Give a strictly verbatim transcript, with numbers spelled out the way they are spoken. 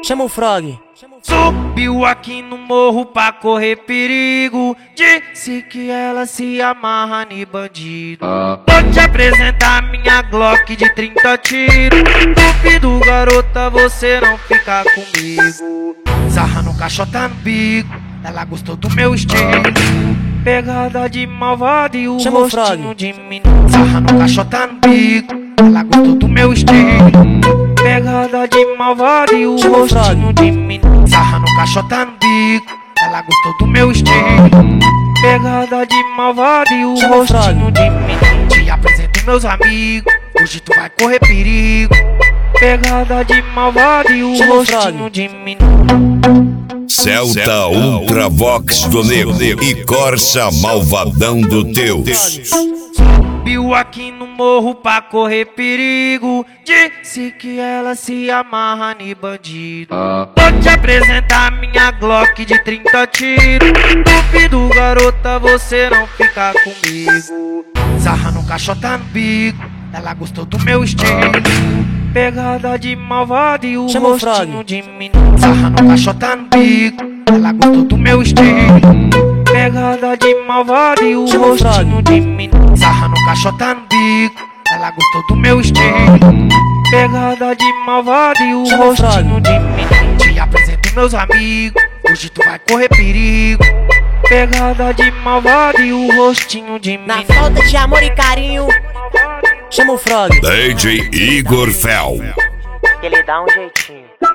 Chama o Frog. Subiu aqui no morro pra correr perigo. Disse que ela se amarra em bandido. Vou te apresentar minha Glock de trinta tiros. Duvido, garota, você não ficar comigo. Sarra no caixota no bico, ela gostou do meu estilo. Pegada de malvado e o Chama o rostinho Frog. de menino. Sarra no caixota no bico, ela gostou do meu estilo. Pegada de malvado e o Chama o rostinho Frog. de menino. Sarra no caixota no bico, ela gostou do meu estilo. Pegada de malvado e o Chama o rostinho Frog. de menino. Te apresento meus amigos, hoje tu vai correr perigo. Pegada de malvado e o Chama o rostinho Frog. de menino. Celta Ultravox do Nego e Corsa Malvadão do Teus. Subiu aqui no morro pra correr perigo. Disse que ela se amarra em bandido. Vou te apresentar minha Glock de trinta tiros. Duvido, garota, você não ficar comigo. Sarra no caixota no bico, ela gostou do meu estilo. Pegada de malvado e o Chama o rostinho Frog. de menino. Sarra no caixota no bico, ela gostou do meu estilo. Pegada de malvado e o Chama o rostinho Frog. de menino. Sarra no caixota no bico, ela gostou do meu estilo. Pegada de malvado e o Chama o rostinho Frog. de menino. Te apresento meus amigos, hoje tu vai correr perigo. Pegada de malvado e o rostinho de Na menino. falta de amor e carinho, Chama o Frog. D J Igor Fel. ele dá um jeitinho.